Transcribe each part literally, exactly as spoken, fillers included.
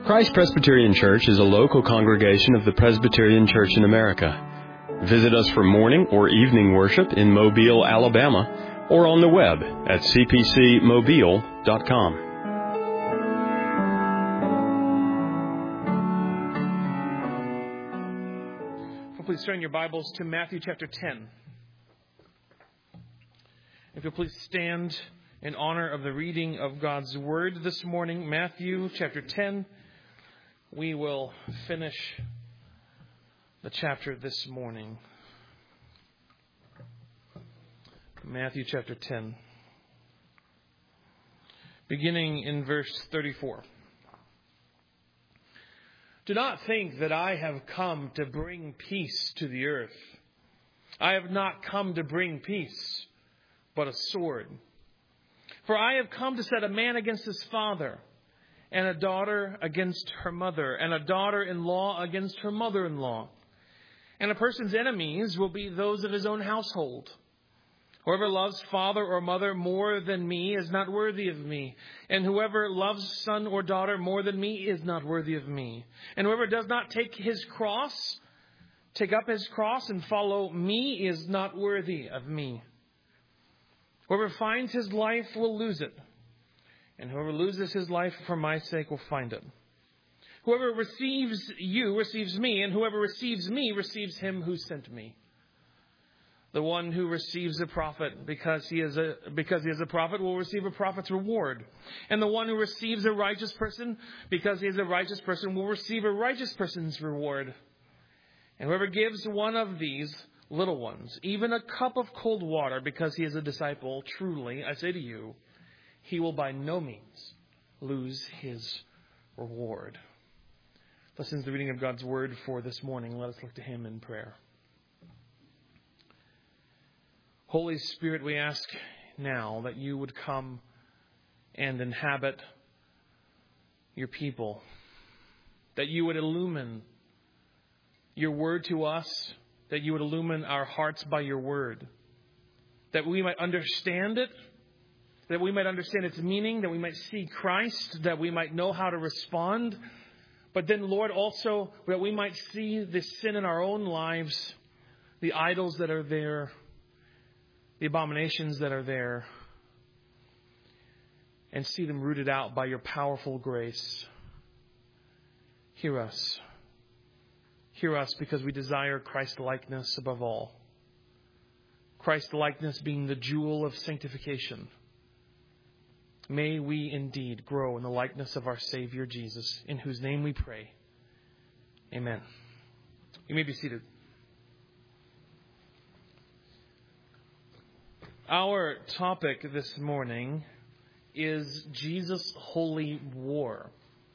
Christ Presbyterian Church is a local congregation of the Presbyterian Church in America. Visit us for morning or evening worship in Mobile, Alabama, or on the web at c p c mobile dot com. Please turn your Bibles to Matthew chapter ten. If you'll please stand in honor of the reading of God's Word this morning, Matthew chapter ten. We will finish the chapter this morning. Matthew chapter ten. Beginning in verse thirty-four. Do not think that I have come to bring peace to the earth. I have not come to bring peace, but a sword. For I have come to set a man against his father, and a daughter against her mother, and a daughter-in-law against her mother-in-law. And a person's enemies will be those of his own household. Whoever loves father or mother more than me is not worthy of me. And whoever loves son or daughter more than me is not worthy of me. And whoever does not take his cross, take up his cross and follow me is not worthy of me. Whoever finds his life will lose it. And whoever loses his life for my sake will find it. Whoever receives you receives me, and whoever receives me receives him who sent me. The one who receives a prophet because he is a because he is a prophet will receive a prophet's reward. And the one who receives a righteous person because he is a righteous person will receive a righteous person's reward. And whoever gives one of these little ones even a cup of cold water because he is a disciple, truly, I say to you, he will by no means lose his reward. Listen to the reading of God's word for this morning. Let us look to him in prayer. Holy Spirit, we ask now that you would come and inhabit your people, that you would illumine your word to us, that you would illumine our hearts by your word, that we might understand it, that we might understand its meaning, that we might see Christ, that we might know how to respond. But then, Lord, also that we might see the sin in our own lives, the idols that are there, the abominations that are there, and see them rooted out by your powerful grace. Hear us. Hear us because we desire Christ-likeness above all. Christ-likeness being the jewel of sanctification. May we indeed grow in the likeness of our Savior Jesus, in whose name we pray. Amen. You may be seated. Our topic this morning is Jesus' holy war.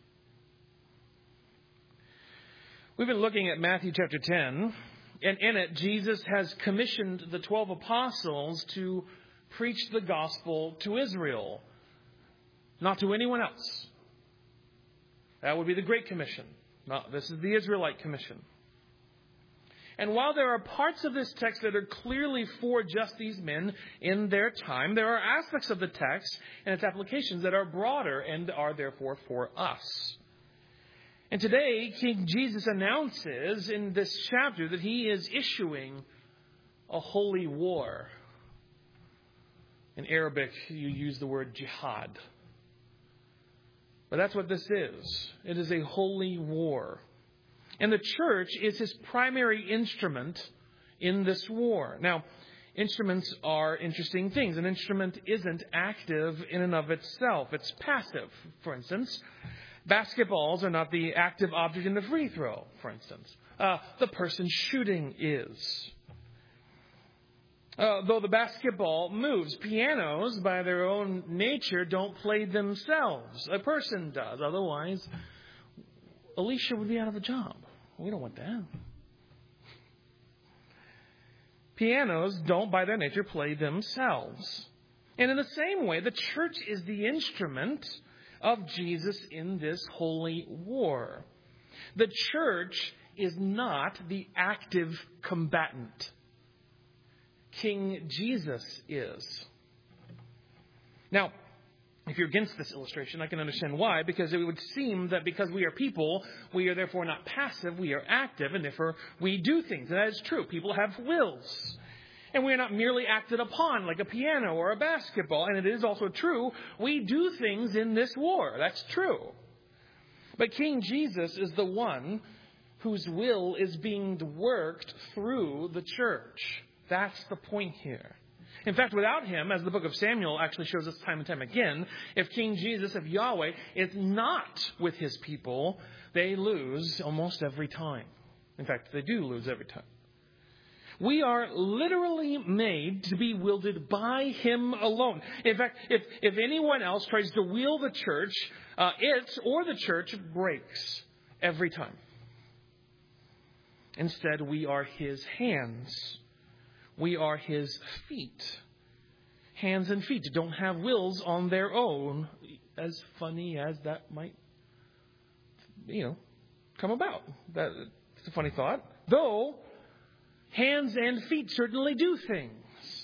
We've been looking at Matthew chapter ten, and in it, Jesus has commissioned the twelve apostles to preach the gospel to Israel, not to anyone else. That would be the Great Commission. No, this is the Israelite Commission. And while there are parts of this text that are clearly for just these men in their time, there are aspects of the text and its applications that are broader and are therefore for us. And today, King Jesus announces in this chapter that he is issuing a holy war. In Arabic, you use the word jihad. But that's what this is. It is a holy war. And the church is his primary instrument in this war. Now, instruments are interesting things. An instrument isn't active in and of itself. It's passive, for instance. Basketballs are not the active object in the free throw, for instance. Uh, the person shooting is. Uh, though the basketball moves, pianos, by their own nature, don't play themselves. A person does. Otherwise, Alicia would be out of a job. We don't want that. Pianos don't, by their nature, play themselves. And in the same way, the church is the instrument of Jesus in this holy war. The church is not the active combatant. King Jesus is. Now, If you're against this illustration, I can understand why, because it would seem that because we are people, we are therefore not passive, we are active, and therefore we do things. And that is true. People have wills. And we are not merely acted upon like a piano or a basketball. And it is also true, we do things in this war. That's true. But King Jesus is the one whose will is being worked through the church. That's the point here. In fact, without him, as the book of Samuel actually shows us time and time again, if King Jesus, if Yahweh, is not with his people, they lose almost every time. In fact, they do lose every time. We are literally made to be wielded by him alone. In fact, if, if anyone else tries to wield the church, uh, it or the church breaks every time. Instead, we are his hands. We are his feet. Hands and feet don't have wills on their own, as funny as that might, you know, come about. That, it's a funny thought. Though, hands and feet certainly do things.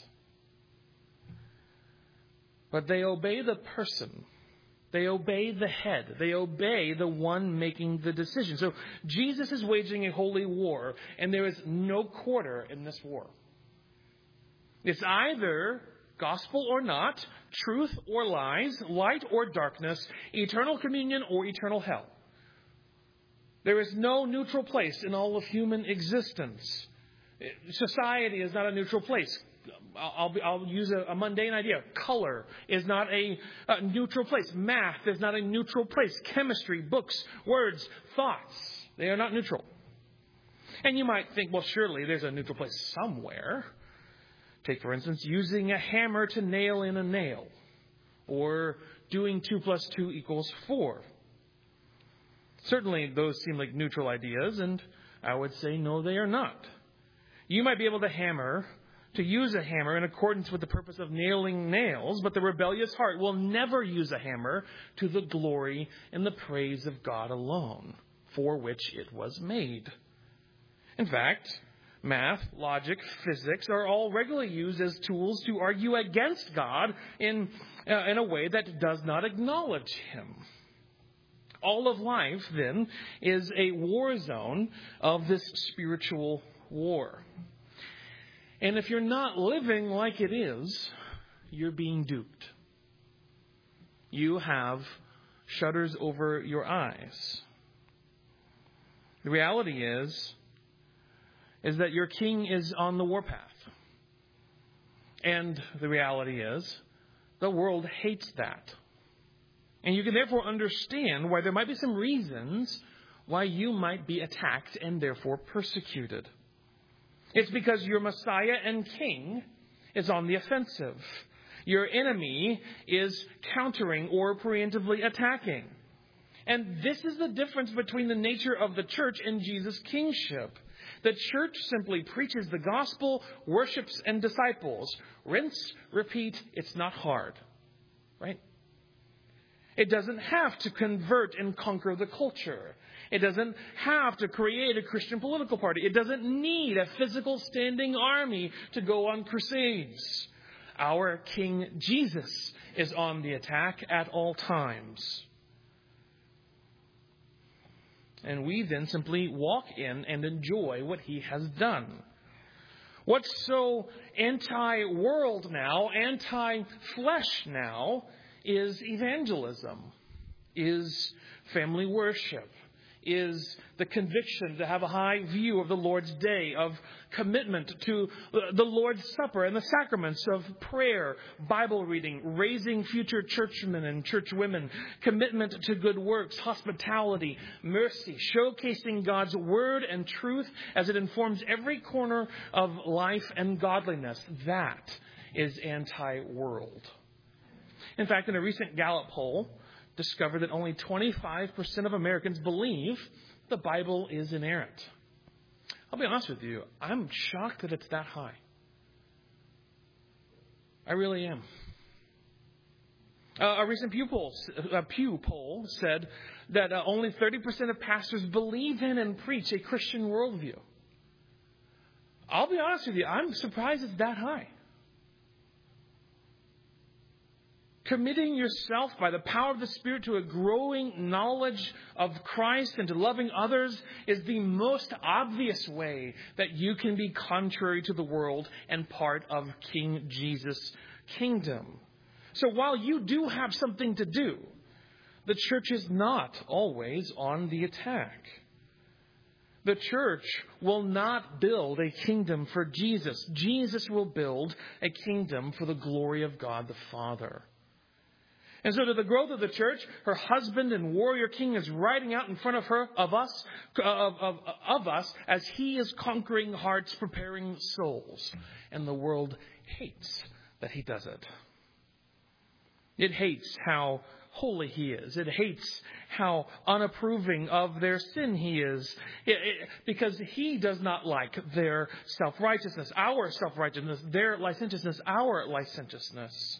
But they obey the person. They obey the head. They obey the one making the decision. So Jesus is waging a holy war, and there is no quarter in this war. It's either gospel or not, truth or lies, light or darkness, eternal communion or eternal hell. There is no neutral place in all of human existence. Society is not a neutral place. I'll, be, I'll use a, a mundane idea. Color is not a, a neutral place. Math is not a neutral place. Chemistry, books, words, thoughts, they are not neutral. And you might think, well, surely there's a neutral place somewhere. Take, for instance, using a hammer to nail in a nail, or doing two plus two equals four. Certainly, those seem like neutral ideas, and I would say no, they are not. You might be able to hammer, to use a hammer in accordance with the purpose of nailing nails, but the rebellious heart will never use a hammer to the glory and the praise of God alone, for which it was made. In fact, math, logic, physics are all regularly used as tools to argue against God in, uh, in a way that does not acknowledge him. All of life, then, is a war zone of this spiritual war. And if you're not living like it is, you're being duped. You have shutters over your eyes. The reality is, is that your king is on the warpath. And the reality is, the world hates that. And you can therefore understand why there might be some reasons why you might be attacked and therefore persecuted. It's because your Messiah and King is on the offensive. Your enemy is countering or preemptively attacking. And this is the difference between the nature of the church and Jesus' kingship. The church simply preaches the gospel, worships, and disciples. Rinse, repeat, it's not hard. Right? It doesn't have to convert and conquer the culture. It doesn't have to create a Christian political party. It doesn't need a physical standing army to go on crusades. Our King Jesus is on the attack at all times. And we then simply walk in and enjoy what he has done. What's so anti-world now, anti-flesh now, is evangelism, is family worship, is the conviction to have a high view of the Lord's Day, of commitment to the Lord's Supper and the sacraments of prayer, Bible reading, raising future churchmen and churchwomen, commitment to good works, hospitality, mercy, showcasing God's word and truth as it informs every corner of life and godliness. That is anti-world. In fact, in a recent Gallup poll, discovered that only twenty-five percent of Americans believe the Bible is inerrant. I'll be honest with you, I'm shocked that it's that high. I really am. Uh, a recent Pew poll, uh, Pew poll said that uh, only thirty percent of pastors believe in and preach a Christian worldview. I'll be honest with you, I'm surprised it's that high. Committing yourself by the power of the Spirit to a growing knowledge of Christ and to loving others is the most obvious way that you can be contrary to the world and part of King Jesus' kingdom. So while you do have something to do, the church is not always on the attack. The church will not build a kingdom for Jesus. Jesus will build a kingdom for the glory of God the Father. And so to the growth of the church, her husband and warrior king is riding out in front of her, of us, of, of, of us, as he is conquering hearts, preparing souls. And the world hates that he does it. It hates how holy he is. It hates how unapproving of their sin he is. It, it, because he does not like their self-righteousness, our self-righteousness, their licentiousness, our licentiousness.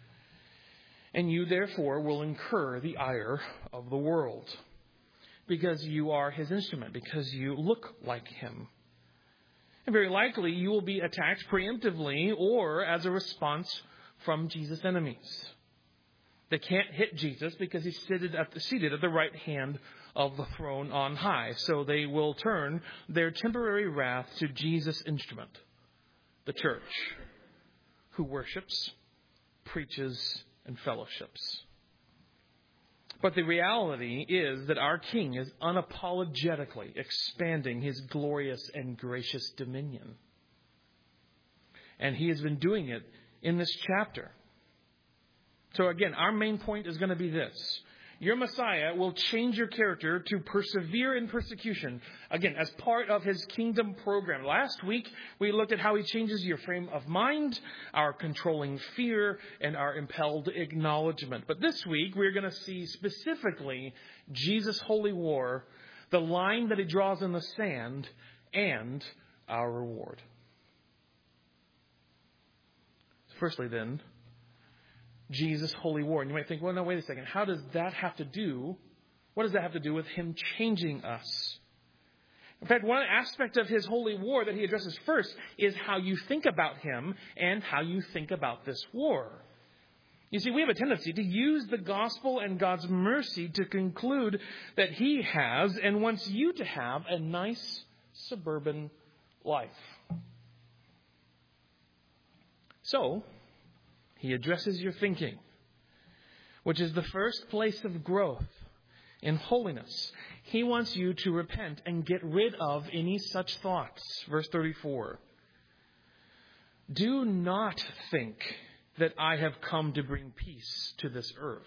And you, therefore, will incur the ire of the world because you are his instrument, because you look like him. And very likely you will be attacked preemptively or as a response from Jesus' enemies. They can't hit Jesus because he's seated at the, seated at the right hand of the throne on high. So they will turn their temporary wrath to Jesus' instrument, the church, who worships, preaches, and fellowships. But the reality is that our King is unapologetically expanding his glorious and gracious dominion. And he has been doing it in this chapter. So again, our main point is going to be this. Your Messiah will change your character to persevere in persecution, again, as part of his kingdom program. Last week, we looked at how he changes your frame of mind, our controlling fear, and our impelled acknowledgement. But this week, we're going to see specifically Jesus' holy war, the line that he draws in the sand, and our reward. Firstly, then, Jesus' holy war. And you might think, well, no, wait a second. How does that have to do? What does that have to do with him changing us? In fact, one aspect of his holy war that he addresses first is how you think about him and how you think about this war. You see, we have a tendency to use the gospel and God's mercy to conclude that he has and wants you to have a nice suburban life. So, he addresses your thinking, which is the first place of growth in holiness. He wants you to repent and get rid of any such thoughts. Verse thirty-four. Do not think that I have come to bring peace to this earth.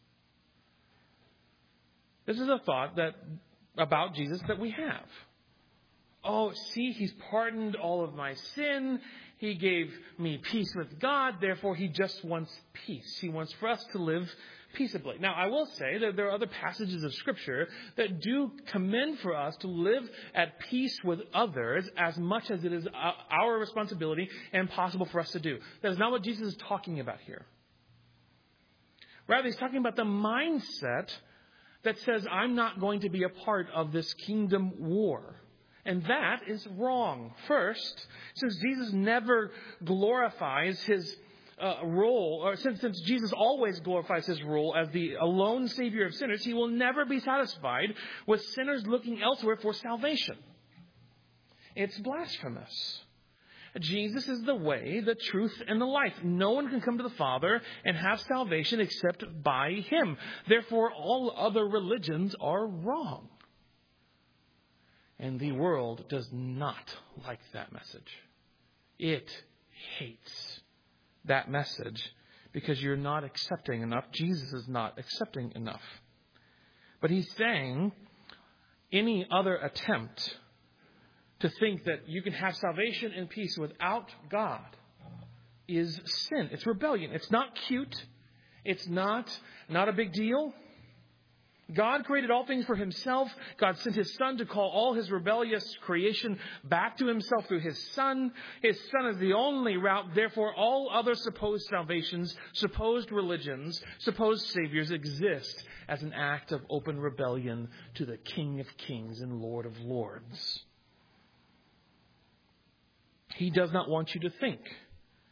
This is a thought that about Jesus that we have. Oh, see, he's pardoned all of my sin. He gave me peace with God. Therefore, he just wants peace. He wants for us to live peaceably. Now, I will say that there are other passages of Scripture that do commend for us to live at peace with others as much as it is our responsibility and possible for us to do. That is not what Jesus is talking about here. Rather, he's talking about the mindset that says, I'm not going to be a part of this kingdom war. And that is wrong. First, since Jesus never glorifies his uh, role, or since, since Jesus always glorifies his role as the alone Savior of sinners, he will never be satisfied with sinners looking elsewhere for salvation. It's blasphemous. Jesus is the way, the truth, and the life. No one can come to the Father and have salvation except by him. Therefore, all other religions are wrong. And the world does not like that message. It hates that message because you're not accepting enough. Jesus is not accepting enough. But he's saying any other attempt to think that you can have salvation and peace without God is sin. It's rebellion. It's not cute. It's not, not a big deal. God created all things for himself. God sent his Son to call all his rebellious creation back to himself through his Son. His Son is the only route. Therefore, all other supposed salvations, supposed religions, supposed saviors exist as an act of open rebellion to the King of Kings and Lord of Lords. He does not want you to think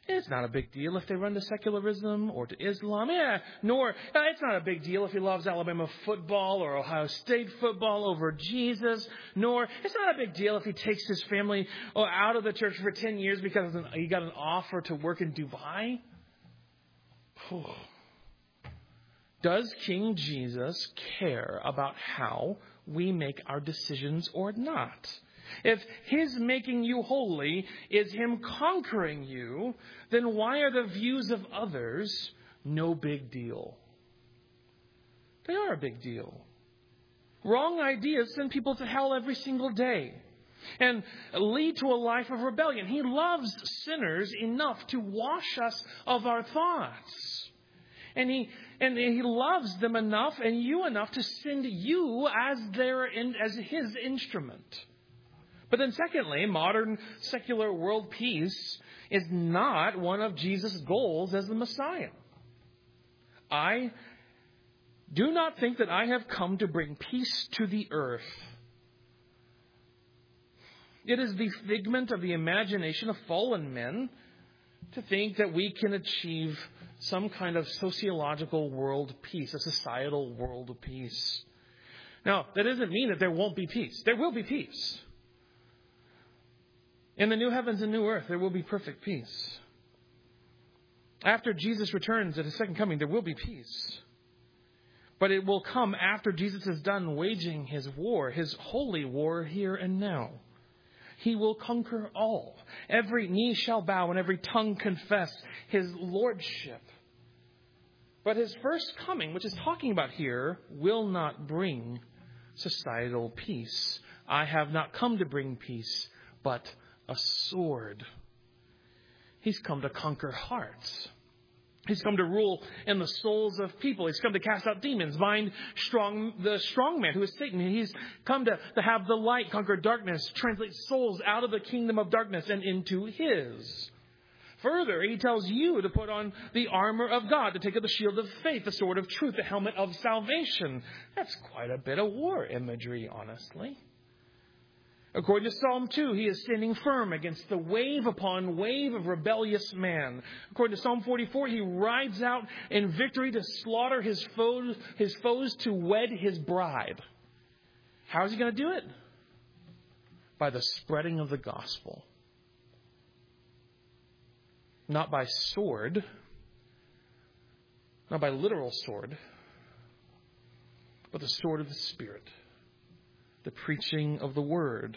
It's not a big deal if they run to secularism or to Islam. Yeah, nor uh, it's not a big deal if he loves Alabama football or Ohio State football over Jesus. Nor it's not a big deal if he takes his family out of the church for ten years because he got an offer to work in Dubai. Whew. Does King Jesus care about how we make our decisions or not? If his making you holy is him conquering you, then why are the views of others no big deal? They are a big deal. Wrong ideas send people to hell every single day and lead to a life of rebellion. He loves sinners enough to wash us of our thoughts. And he and he loves them enough and you enough to send you as their as his instrument. But then secondly, modern secular world peace is not one of Jesus' goals as the Messiah. I do not think that I have come to bring peace to the earth. It is the figment of the imagination of fallen men to think that we can achieve some kind of sociological world peace, a societal world peace. Now, that doesn't mean that there won't be peace. There will be peace. In the new heavens and new earth, there will be perfect peace. After Jesus returns at his second coming, there will be peace. But it will come after Jesus is done waging his war, his holy war here and now. He will conquer all. Every knee shall bow and every tongue confess his lordship. But his first coming, which is talking about here, will not bring societal peace. I have not come to bring peace, but a sword. He's come to conquer hearts. He's come to rule in the souls of people. He's come to cast out demons, bind strong the strong man who is Satan. He's come to, to have the light conquer darkness, translate souls out of the kingdom of darkness and into his. Further, he tells you to put on the armor of God, to take up the shield of faith, the sword of truth, the helmet of salvation. That's quite a bit of war imagery, honestly. According to Psalm two, he is standing firm against the wave upon wave of rebellious man. According to Psalm forty-four, he rides out in victory to slaughter his foes, his foes to wed his bride. How is he going to do it? By the spreading of the gospel. Not by sword, not by literal sword, but the sword of the Spirit. The preaching of the word.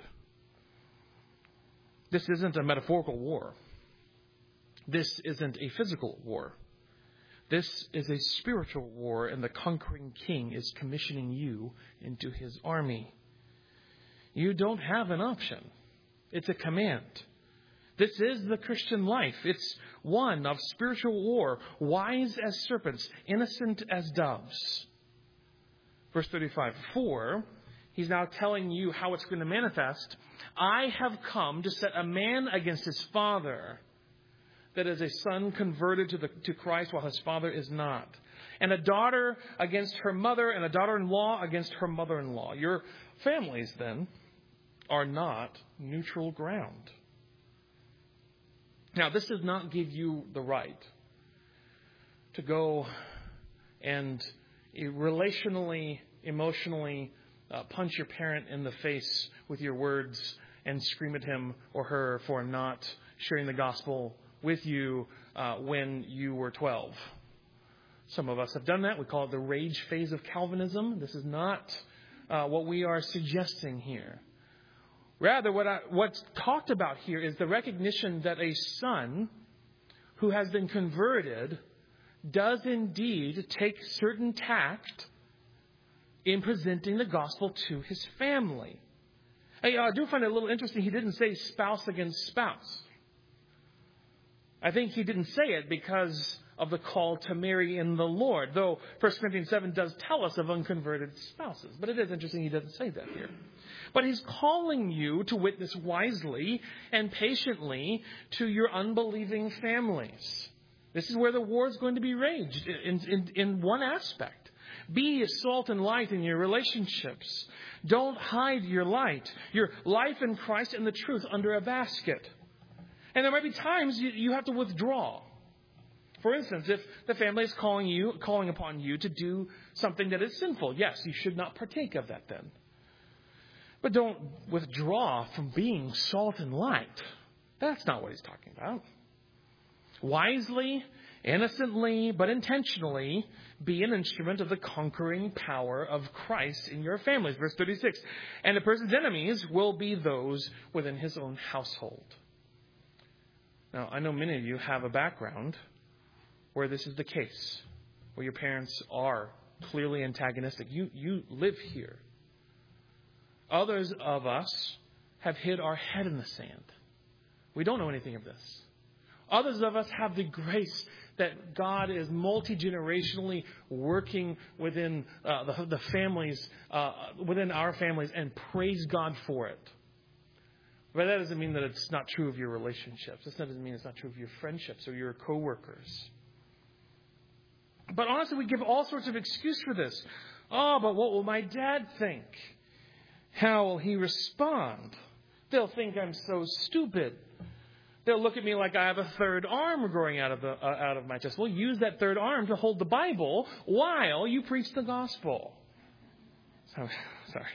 This isn't a metaphorical war. This isn't a physical war. This is a spiritual war, and the conquering king is commissioning you into his army. You don't have an option. It's a command. This is the Christian life. It's one of spiritual war, wise as serpents, innocent as doves. Verse thirty-five, for he's now telling you how it's going to manifest. I have come to set a man against his father, that is a son converted to the to Christ while his father is not. And a daughter against her mother, and a daughter-in-law against her mother-in-law. Your families, then, are not neutral ground. Now, this does not give you the right to go and relationally, emotionally, Uh, punch your parent in the face with your words and scream at him or her for not sharing the gospel with you uh, when you were twelve. Some of us have done that. We call it the rage phase of Calvinism. This is not uh, what we are suggesting here. Rather, what I, what's talked about here is the recognition that a son who has been converted does indeed take certain tact in presenting the gospel to his family. I, I do find it a little interesting. He didn't say spouse against spouse. I think he didn't say it because of the call to marry in the Lord, though First Corinthians seven does tell us of unconverted spouses. But it is interesting he doesn't say that here. But he's calling you to witness wisely and patiently to your unbelieving families. This is where the war is going to be waged in, in, in one aspect. Be salt and light in your relationships. Don't hide your light, your life in Christ and the truth under a basket. And there might be times you, you have to withdraw. For instance, if the family is calling you, calling upon you to do something that is sinful, yes, you should not partake of that then. But don't withdraw from being salt and light. That's not what he's talking about. Wisely, innocently, but intentionally be an instrument of the conquering power of Christ in your families. Verse thirty-six. And a person's enemies will be those within his own household. Now, I know many of you have a background where this is the case, where your parents are clearly antagonistic. You, you live here. Others of us have hid our head in the sand. We don't know anything of this. Others of us have the grace that God is multi-generationally working within uh, the, the families, uh, within our families, and praise God for it. But that doesn't mean that it's not true of your relationships. That doesn't mean it's not true of your friendships or your coworkers. But honestly, we give all sorts of excuse for this. Oh, but what will my dad think? How will he respond? They'll think I'm so stupid. They'll look at me like I have a third arm growing out of the uh, out of my chest. We'll use that third arm to hold the Bible while you preach the gospel. So, sorry.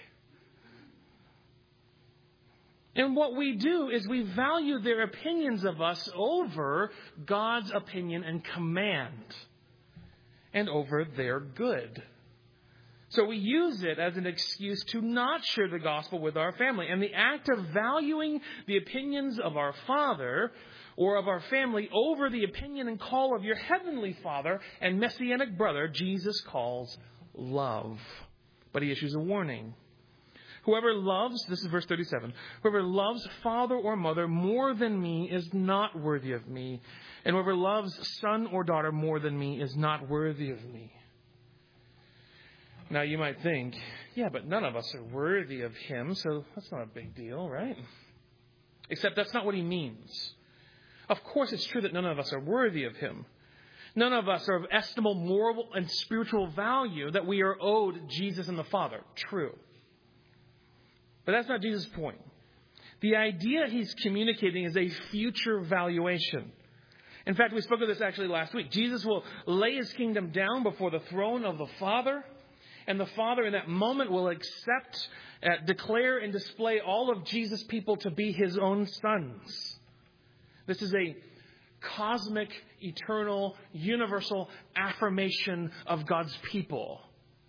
And what we do is we value their opinions of us over God's opinion and command, and over their good. So we use it as an excuse to not share the gospel with our family. And the act of valuing the opinions of our Father or of our family over the opinion and call of your heavenly Father and Messianic brother, Jesus calls love. But he issues a warning. Whoever loves, this is verse thirty-seven, whoever loves father or mother more than me is not worthy of me. And whoever loves son or daughter more than me is not worthy of me. Now you might think, yeah, but none of us are worthy of him, so that's not a big deal, right? Except that's not what he means. Of course it's true that none of us are worthy of him. None of us are of estimable moral and spiritual value that we are owed Jesus and the Father. True. But that's not Jesus' point. The idea he's communicating is a future valuation. In fact, we spoke of this actually last week. Jesus will lay his kingdom down before the throne of the Father. And the Father in that moment will accept, uh, declare, and display all of Jesus' people to be his own sons. This is a cosmic, eternal, universal affirmation of God's people.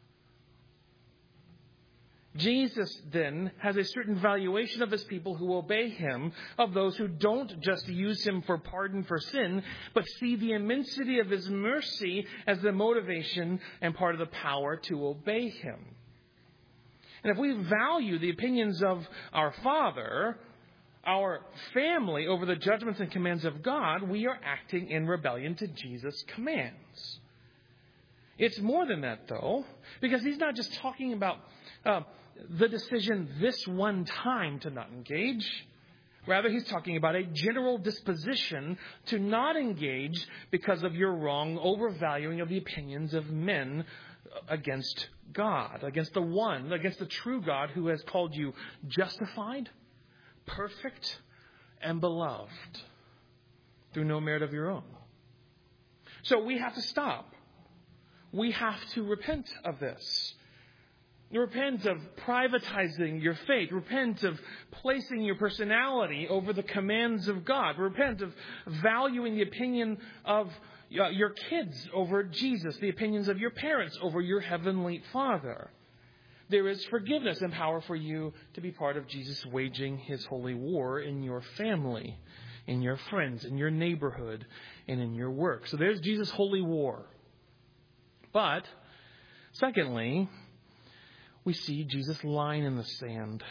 Jesus then has a certain valuation of his people who obey him, of those who don't just use him for pardon for sin, but see the immensity of his mercy as the motivation and part of the power to obey him. And if we value the opinions of our Father, our family, over the judgments and commands of God, we are acting in rebellion to Jesus' commands. It's more than that, though, because he's not just talking about uh, the decision this one time to not engage. Rather, he's talking about a general disposition to not engage because of your wrong overvaluing of the opinions of men against God, against the one, against the true God who has called you justified, perfect, and beloved through no merit of your own. So we have to stop. We have to repent of this. Repent of privatizing your faith. Repent of placing your personality over the commands of God. Repent of valuing the opinion of your kids over Jesus, the opinions of your parents over your heavenly Father. There is forgiveness and power for you to be part of Jesus waging his holy war in your family, in your friends, in your neighborhood, and in your work. So there's Jesus' holy war. But, secondly, we see Jesus' line in the sand.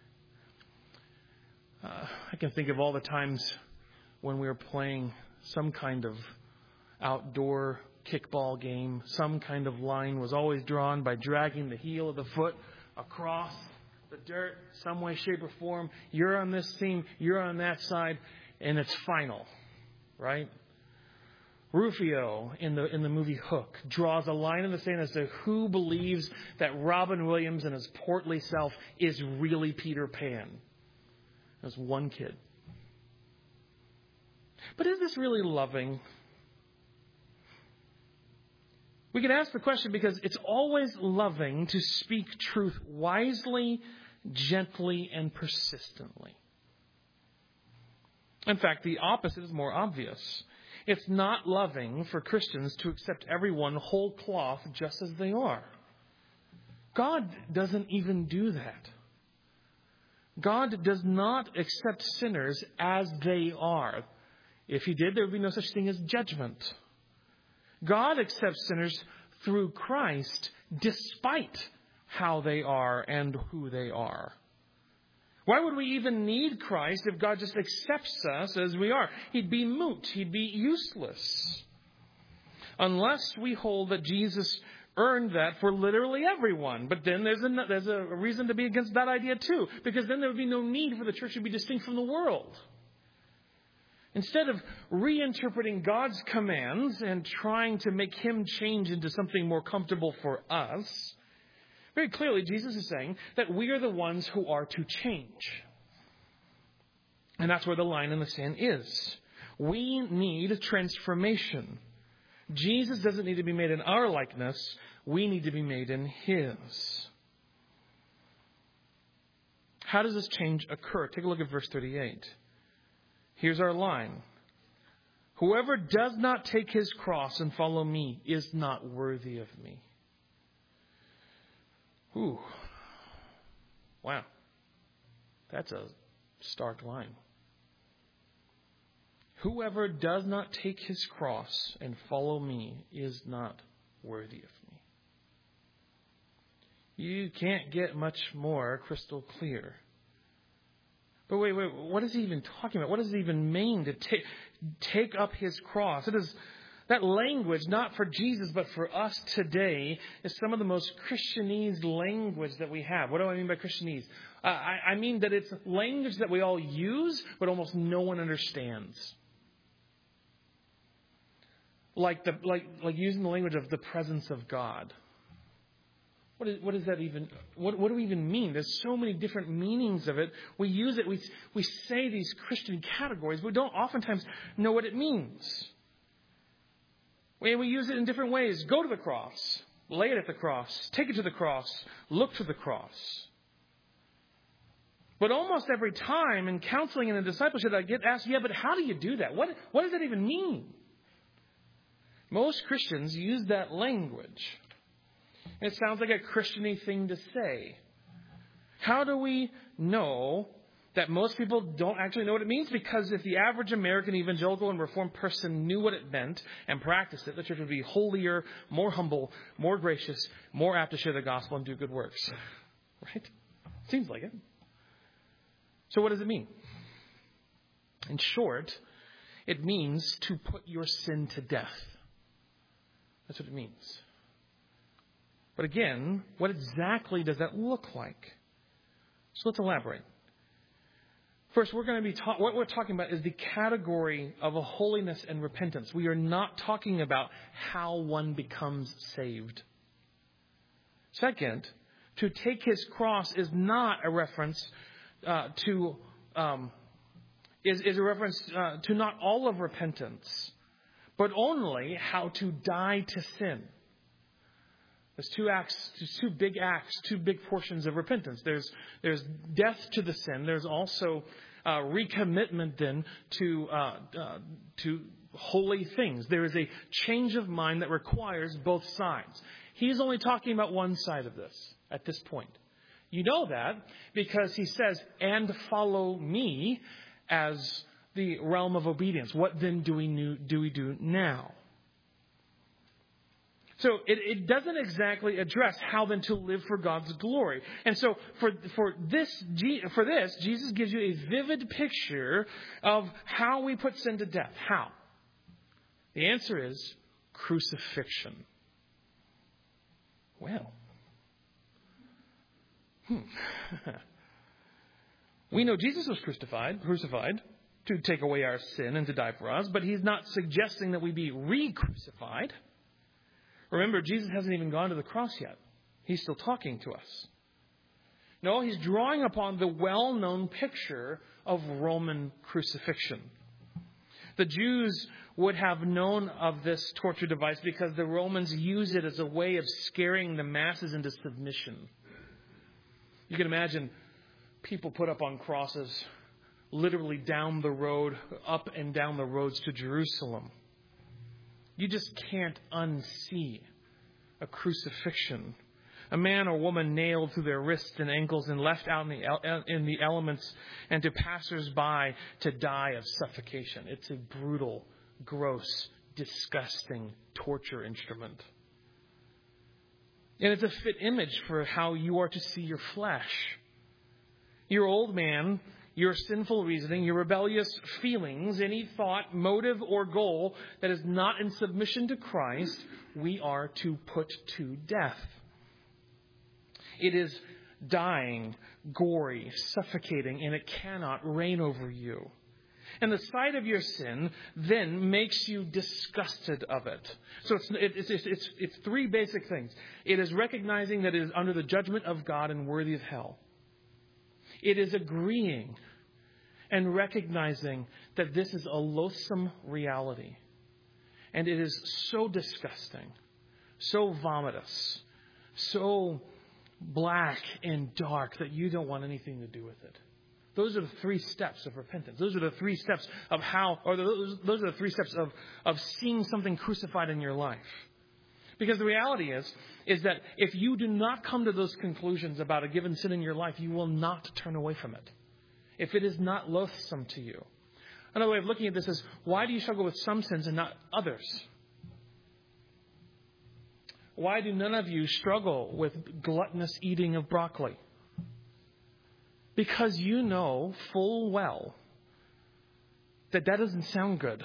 Uh, I can think of all the times when we were playing some kind of outdoor kickball game. Some kind of line was always drawn by dragging the heel of the foot across the dirt, some way, shape, or form. You're on this team, you're on that side, and it's final, right? Rufio in the in the movie Hook draws a line in the sand as to who believes that Robin Williams and his portly self is really Peter Pan. There's one kid. But is this really loving? We can ask the question because it's always loving to speak truth wisely, gently, and persistently. In fact, the opposite is more obvious. It's not loving for Christians to accept everyone whole cloth just as they are. God doesn't even do that. God does not accept sinners as they are. If He did, there would be no such thing as judgment. God accepts sinners through Christ despite how they are and who they are. Why would we even need Christ if God just accepts us as we are? He'd be moot. He'd be useless. Unless we hold that Jesus earned that for literally everyone. But then there's a, there's a reason to be against that idea too. Because then there would be no need for the church to be distinct from the world. Instead of reinterpreting God's commands and trying to make Him change into something more comfortable for us, very clearly Jesus is saying that we are the ones who are to change. And that's where the line in the sand is. We need transformation. Jesus doesn't need to be made in our likeness. We need to be made in His. How does this change occur? Take a look at verse thirty-eight. Here's our line. Whoever does not take his cross and follow me is not worthy of me. Ooh. Wow. That's a stark line. Whoever does not take his cross and follow me is not worthy of me. You can't get much more crystal clear. But wait, wait, what is he even talking about? What does it even mean to take take up his cross? It is that language, not for Jesus, but for us today, is some of the most Christianese language that we have. What do I mean by Christianese? Uh, I, I mean that it's language that we all use, but almost no one understands. Like the like like using the language of the presence of God. What, is, what does that even, what, what do we even mean? There's so many different meanings of it. We use it, we, we say these Christian categories, but we don't oftentimes know what it means. We, we use it in different ways. Go to the cross, lay it at the cross, take it to the cross, look to the cross. But almost every time in counseling and in discipleship, I get asked, yeah, but how do you do that? What, what does that even mean? Most Christians use that language. It sounds like a Christian-y thing to say. How do we know that most people don't actually know what it means? Because if the average American evangelical and Reformed person knew what it meant and practiced it, the church would be holier, more humble, more gracious, more apt to share the gospel and do good works. Right? Seems like it. So what does it mean? In short, it means to put your sin to death. That's what it means. But again, what exactly does that look like? So let's elaborate. First, we're going to be ta- what we're talking about is the category of a holiness and repentance. We are not talking about how one becomes saved. Second, to take his cross is not a reference uh, to um, is, is a reference uh, to not all of repentance, but only how to die to sin. There's two acts, two big acts, two big portions of repentance. There's there's death to the sin. There's also uh, recommitment then to uh, uh, to holy things. There is a change of mind that requires both sides. He's only talking about one side of this at this point. You know that because he says, "And follow me," as the realm of obedience. What then do we new, do we do now? So it, it doesn't exactly address how then to live for God's glory. And so for for this for this, Jesus gives you a vivid picture of how we put sin to death. How? The answer is crucifixion. Well, hmm. We know Jesus was crucified, crucified to take away our sin and to die for us, but he's not suggesting that we be re-crucified. Remember, Jesus hasn't even gone to the cross yet. He's still talking to us. No, he's drawing upon the well-known picture of Roman crucifixion. The Jews would have known of this torture device because the Romans used it as a way of scaring the masses into submission. You can imagine people put up on crosses literally down the road, up and down the roads to Jerusalem. You just can't unsee a crucifixion. A man or woman nailed through their wrists and ankles and left out in the, in the elements and to passers-by to die of suffocation. It's a brutal, gross, disgusting torture instrument. And it's a fit image for how you are to see your flesh. Your old man, your sinful reasoning, your rebellious feelings, any thought, motive, or goal that is not in submission to Christ, we are to put to death. It is dying, gory, suffocating, and it cannot reign over you. And the sight of your sin then makes you disgusted of it. So it's, it's, it's, it's, it's three basic things. It is recognizing that it is under the judgment of God and worthy of hell. It is agreeing and recognizing that this is a loathsome reality. And it is so disgusting, so vomitous, so black and dark that you don't want anything to do with it. Those are the three steps of repentance. Those are the three steps of how, or those, those are the three steps of, of seeing something crucified in your life. Because the reality is, is that if you do not come to those conclusions about a given sin in your life, you will not turn away from it. If it is not loathsome to you. Another way of looking at this is, why do you struggle with some sins and not others? Why do none of you struggle with gluttonous eating of broccoli? Because you know full well that that doesn't sound good.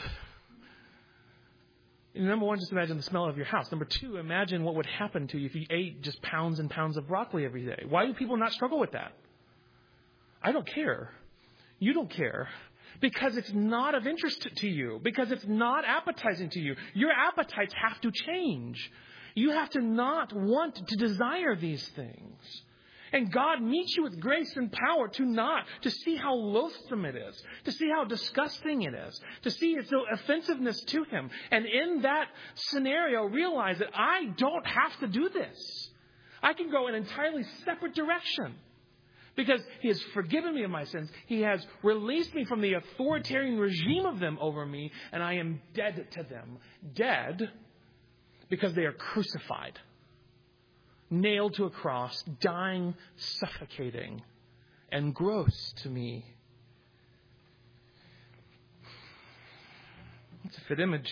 Number one, just imagine the smell of your house. Number two, imagine what would happen to you if you ate just pounds and pounds of broccoli every day. Why do people not struggle with that? I don't care. You don't care. Because it's not of interest to you. Because it's not appetizing to you. Your appetites have to change. You have to not want to desire these things. And God meets you with grace and power to not, to see how loathsome it is, to see how disgusting it is, to see its offensiveness to Him. And in that scenario, realize that I don't have to do this. I can go in an entirely separate direction. Because He has forgiven me of my sins. He has released me from the authoritarian regime of them over me. And I am dead to them. Dead because they are crucified. Nailed to a cross. Dying, suffocating. And gross to me. It's a fit image.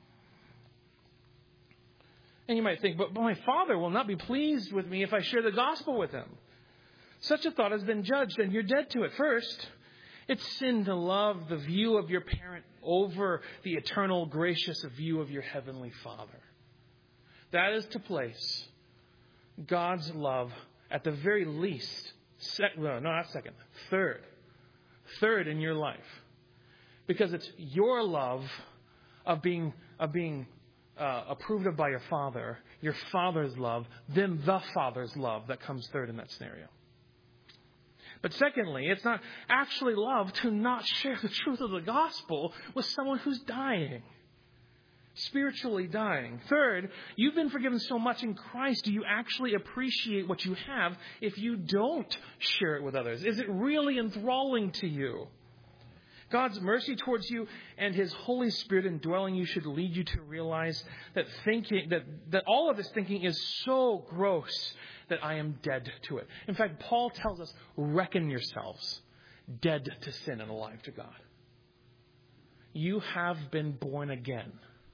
And you might think, but my Father will not be pleased with me if I share the gospel with Him. Such a thought has been judged, and you're dead to it. First, it's sin to love the view of your parent over the eternal, gracious view of your heavenly Father. That is to place God's love at the very least, sec- no, no, not second, third, third in your life. Because it's your love of being, of being uh, approved of by your Father, your Father's love, then the Father's love that comes third in that scenario. But secondly, it's not actually love to not share the truth of the gospel with someone who's dying. Spiritually dying. Third, you've been forgiven so much in Christ. Do you actually appreciate what you have if you don't share it with others? Is it really enthralling to you? God's mercy towards you and His Holy Spirit indwelling you should lead you to realize that thinking that, that all of this thinking is so gross that I am dead to it. In fact, Paul tells us, reckon yourselves dead to sin and alive to God. You have been born again.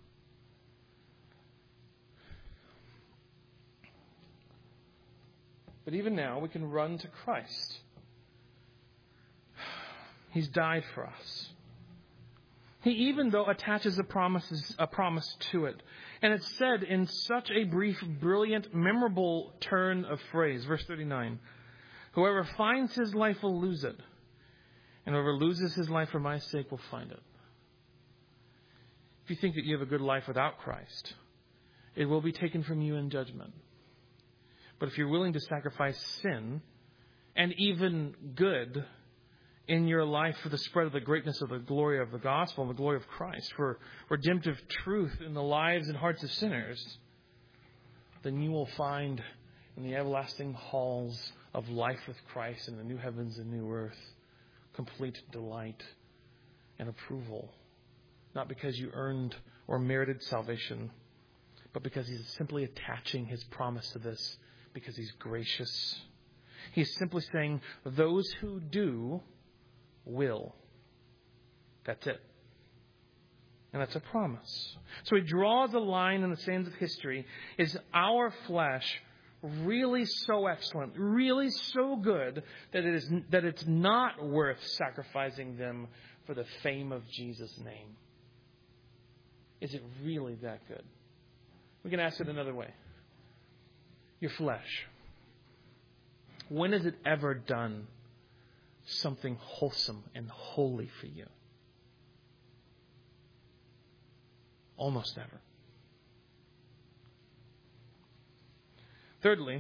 But even now, we can run to Christ. He's died for us. He even though attaches a, promises, a promise to it. And it's said in such a brief, brilliant, memorable turn of phrase. Verse thirty-nine. Whoever finds his life will lose it. And whoever loses his life for my sake will find it. If you think that you have a good life without Christ, it will be taken from you in judgment. But if you're willing to sacrifice sin and even good in your life for the spread of the greatness of the glory of the gospel and the glory of Christ, for redemptive truth in the lives and hearts of sinners, then you will find in the everlasting halls of life with Christ in the new heavens and new earth complete delight and approval. Not because you earned or merited salvation, but because He's simply attaching His promise to this because He's gracious. He's simply saying, those who do will. That's it. And that's a promise. So He draws a line in the sands of history. Is our flesh really so excellent, really so good, that it is that it's not worth sacrificing them for the fame of Jesus' name? Is it really that good? We can ask it another way. Your flesh, when has it ever done something wholesome and holy for you? Almost never. Thirdly,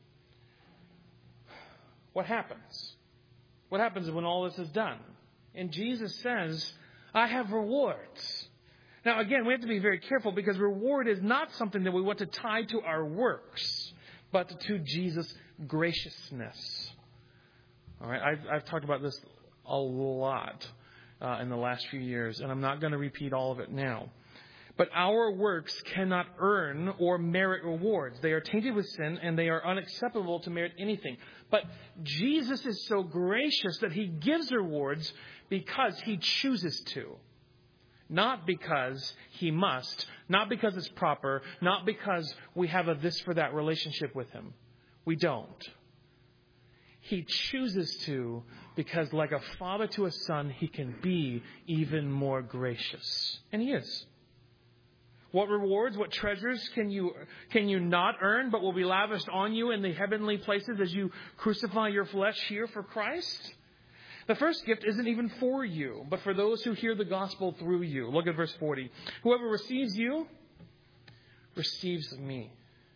what happens? What happens when all this is done? And Jesus says, I have rewards. Now, again, we have to be very careful because reward is not something that we want to tie to our works, but to Jesus' graciousness. All right, I've, I've talked about this a lot uh, in the last few years, and I'm not going to repeat all of it now. But our works cannot earn or merit rewards. They are tainted with sin, and they are unacceptable to merit anything. But Jesus is so gracious that He gives rewards because He chooses to. Not because He must. Not because it's proper. Not because we have a this for that relationship with Him. We don't. He chooses to because like a father to a son, He can be even more gracious. And He is. What rewards, what treasures can you can you not earn but will be lavished on you in the heavenly places as you crucify your flesh here for Christ? The first gift isn't even for you, but for those who hear the gospel through you. Look at verse forty. Whoever receives you receives me.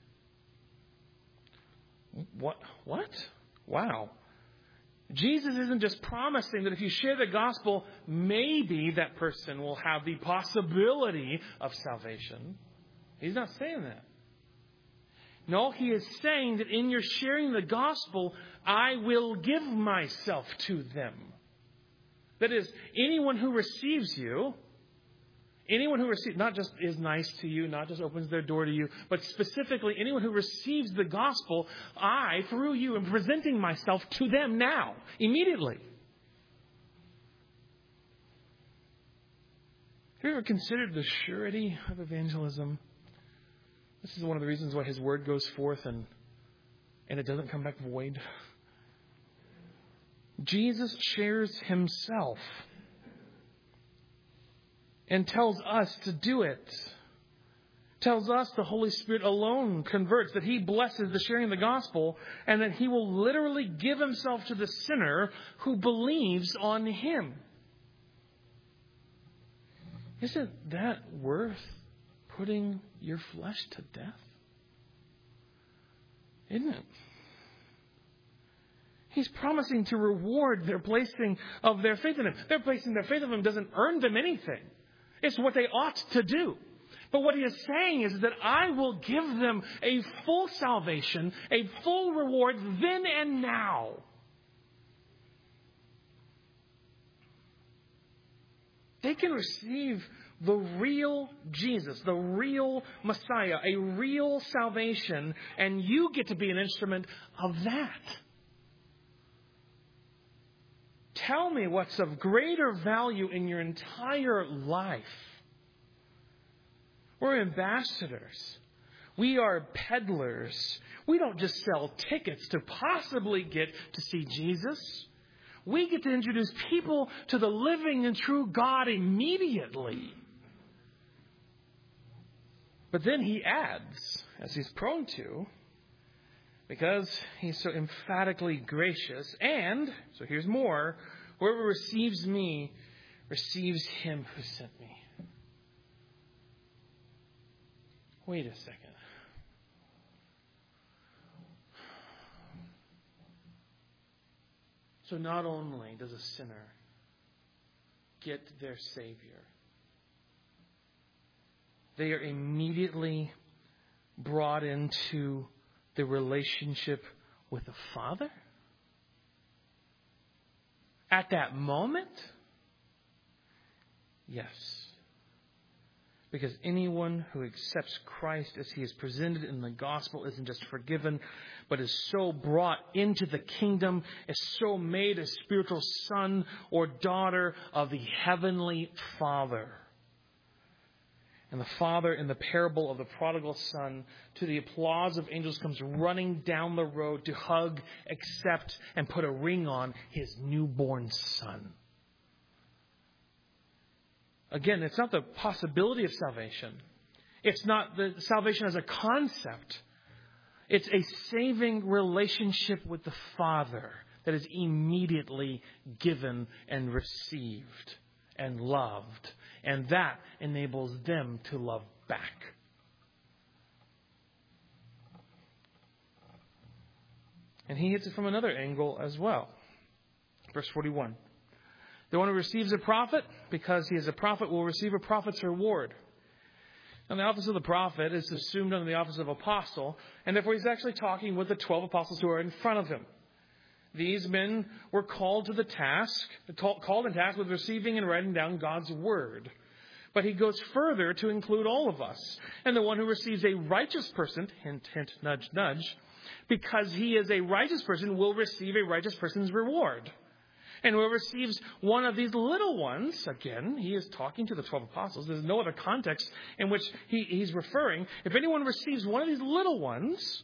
What? What? Wow. Jesus isn't just promising that if you share the gospel, maybe that person will have the possibility of salvation. He's not saying that. No, He is saying that in your sharing the gospel, I will give myself to them. That is, anyone who receives you, anyone who receives, not just is nice to you, not just opens their door to you, but specifically anyone who receives the gospel, I, through you, am presenting myself to them now, immediately. Have you ever considered the surety of evangelism? This is one of the reasons why His word goes forth and, and it doesn't come back void. Jesus shares Himself and tells us to do it. Tells us the Holy Spirit alone converts, that He blesses the sharing of the gospel, and that He will literally give Himself to the sinner who believes on Him. Isn't that worth putting your flesh to death? Isn't it? He's promising to reward their placing of their faith in Him. Their placing their faith in Him doesn't earn them anything. It's what they ought to do. But what He is saying is that I will give them a full salvation, a full reward then and now. They can receive the real Jesus, the real Messiah, a real salvation, and you get to be an instrument of that. Tell me what's of greater value in your entire life. We're ambassadors. We are peddlers. We don't just sell tickets to possibly get to see Jesus. We get to introduce people to the living and true God immediately. But then He adds, as He's prone to, because He's so emphatically gracious. And, so here's more, whoever receives me receives Him who sent me. Wait a second. So not only does a sinner get their Savior, they are immediately brought into the relationship with the Father. At that moment, yes. Because anyone who accepts Christ as He is presented in the gospel isn't just forgiven, but is so brought into the kingdom, is so made a spiritual son or daughter of the heavenly Father. And the Father, in the parable of the prodigal son, to the applause of angels, comes running down the road to hug, accept, and put a ring on his newborn son. Again, it's not the possibility of salvation. It's not the salvation as a concept. It's a saving relationship with the Father that is immediately given and received and loved. And that enables them to love back. And he hits it from another angle as well. Verse forty-one. The one who receives a prophet, because he is a prophet, will receive a prophet's reward. Now, the office of the prophet is assumed under the office of apostle, and therefore he's actually talking with the twelve apostles who are in front of him. These men were called to the task, called in task with receiving and writing down God's word. But he goes further to include all of us. And the one who receives a righteous person, hint, hint, nudge, nudge, because he is a righteous person, will receive a righteous person's reward. And whoever receives one of these little ones, again, he is talking to the twelve apostles. There's no other context in which he, he's referring. If anyone receives one of these little ones,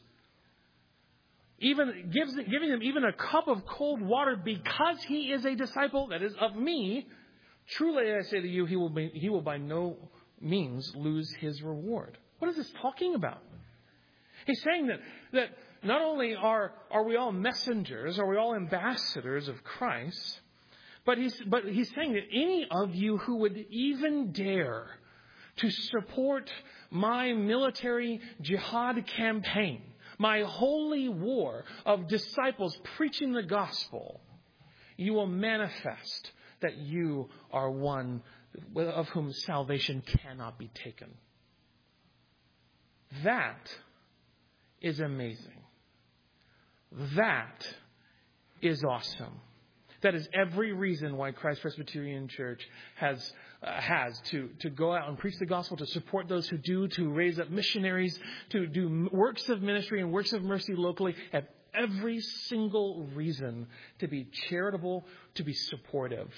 even gives giving them even a cup of cold water because he is a disciple, that is, of me, truly I say to you, he will be, he will by no means lose his reward. What is this talking about? He's saying that that not only are, are we all messengers, are we all ambassadors of Christ, but he's, but he's saying that any of you who would even dare to support my military jihad campaign, my holy war of disciples preaching the gospel, you will manifest that you are one of whom salvation cannot be taken. That is amazing. That is awesome. That is every reason why Christ Presbyterian Church has uh, has to, to go out and preach the gospel, to support those who do, to raise up missionaries, to do works of ministry and works of mercy locally. Have every single reason to be charitable, to be supportive.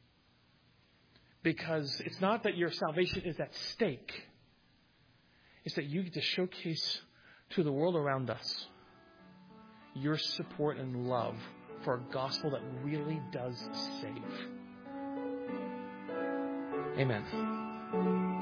Because it's not that your salvation is at stake. It's that you get to showcase to the world around us your support and love for a gospel that really does save. Amen.